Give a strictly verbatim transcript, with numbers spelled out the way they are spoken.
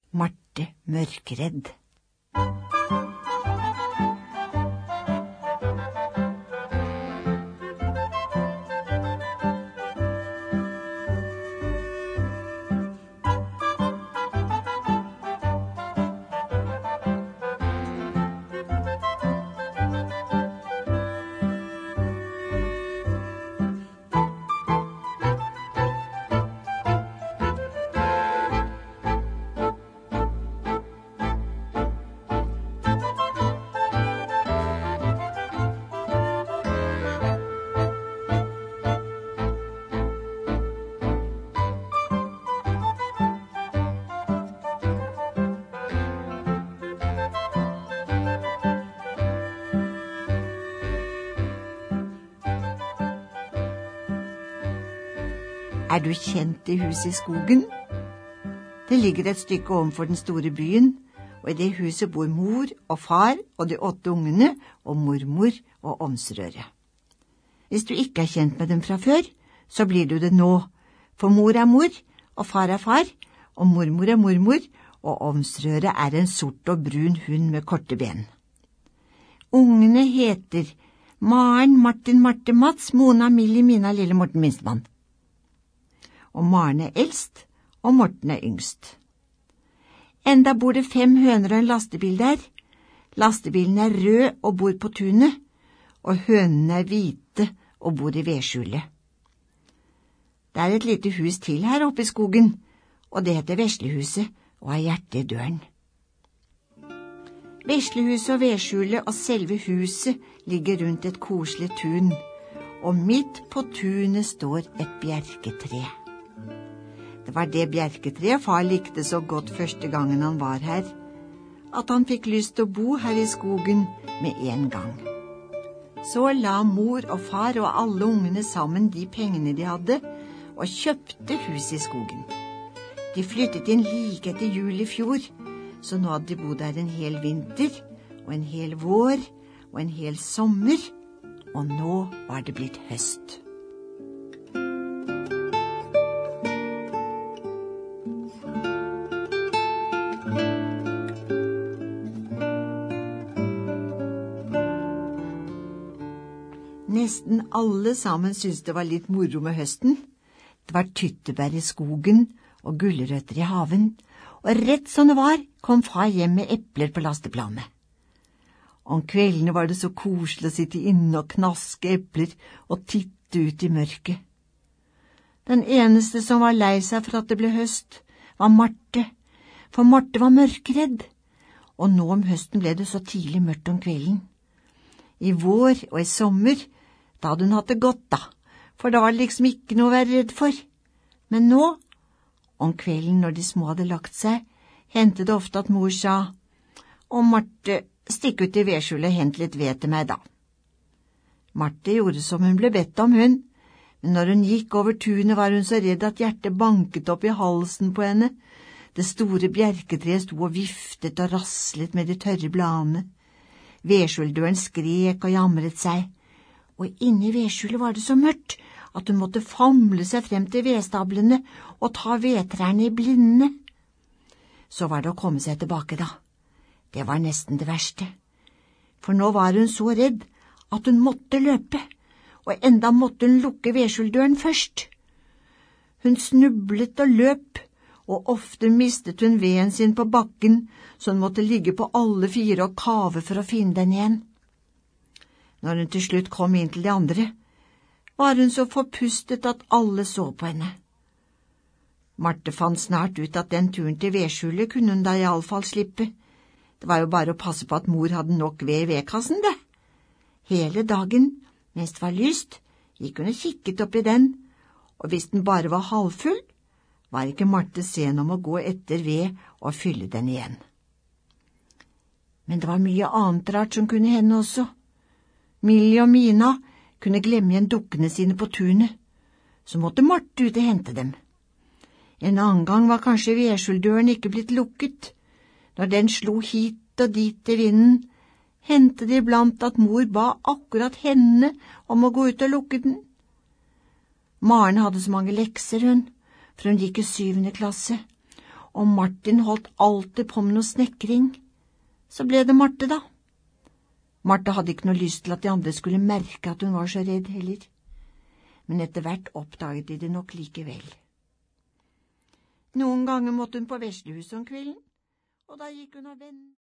Marte Mørkredd. Er du kjent i huset i skogen? Det ligger et stykke ovenfor den store byen, og i det huset bor mor og far og de åtte ungene og mormor og omsrøre. Hvis du ikke er kjent med dem fra før, så blir du det nå, for mor er mor, og far er far, og mormor er mormor, og omsrøre er en sort og brun hund med korte ben. Ungene heter Maren, Martin, Marte, Mats, Mona, Millie, Mina, Lille, Morten, minstemann. Og Maren er eldst, og Morten er yngst. Enda bor det fem høner og en lastebil der. Lastebilen er rød og bor på tunet, og hønene er hvite og bor i vedskjulet. Det er et lite hus til her oppe i skogen, og det heter Veslehuset og har hjertet i døren. Veslehuset og vedskjulet og selve huset ligger rundt et koselig tun, og midt på tunet står et bjerketre. Det var det bjerketreet far likte så godt første gangen han var her, at han fikk lyst til å bo her i skogen med en gang. Så la mor og far og alle ungene sammen de pengene de hadde, og kjøpte hus i skogen. De flyttet inn like etter jul i fjor, så nå hadde de bodd her en hel vinter, og en hel vår, og en hel sommer, og nå var det blitt høst. Nesten alle sammen syntes det var litt moro med høsten. Det var tyttebær i skogen og gulrøtter i haven, og rett som det var, kom far hjem med epler på lasteplanet. Om kveldene var det så koselig å sitte inne og knaske epler og titte ut i mørket. Den eneste som var lei seg for at det ble høst, var Marte, for Marte var mørkredd, og nå om høsten ble det så tidlig mørkt om kvelden. I vår og i sommer, da hadde hun hatt det godt da, for da var det liksom ikke noe å være redd for. Men nå, om kvelden når de små hadde lagt seg, hendte det ofte at mor sa, «Å, Marte, stikk ut i vedskjulet og hent litt ved til meg da.» Marte gjorde som hun ble bedt om, hun, men når hun gikk over tunet var hun så redd at hjertet banket opp i halsen på henne. Det store bjerketreet sto og viftet og raslet med de tørre bladene. Vedskjuldøren skrek og jamret seg, og inne i vedskjulet var det så mørkt at hun måtte famle seg frem til vedstablene og ta vedtrærne i blinde. Så var det å komme seg tilbake da. Det var nesten det verste, for nå var hun så redd at hun måtte løpe, og enda måtte hun lukke vedskjuldøren først. Hun snublet og løp, og ofte mistet hun veden sin på bakken, så hun måtte ligge på alle fire og kave for å finne den igjen. Når hun til slutt kom inn til de andre, var hun så forpustet at alle så på henne. Marte fant snart ut at den turen til vedskjulet kunne hun da i alle fall slippe. Det var jo bare å passe på at mor hadde nok ved i vedkassen, det. Hele dagen, mens det var lyst, gikk hun og kikket opp i den, og hvis den bare var halvfull, var ikke Marte sen om å gå etter ved og fylle den igjen. Men det var mye annet rart som kunne hende også. Millie og Mina kunne glemme igjen dukkene sine på tunet, så måtte Marte ut og hente dem. En annen gang var kanskje vedskjuldøren ikke blitt lukket. Når den slo hit og dit i vinden, hendte det iblant at mor ba akkurat henne om å gå ut og lukke den. Maren hadde så mange lekser, hun, for hun gikk i syvende klasse, og Martin holdt alltid på med noe snekring. Så ble det Marte, da. Marte hadde ikke noe lyst til at de andre skulle merke at hun var så redd heller, men etter hvert oppdaget de det nok likevel. Noen ganger måtte hun på veslehuset om kvelden, og da gikk hun og ventet.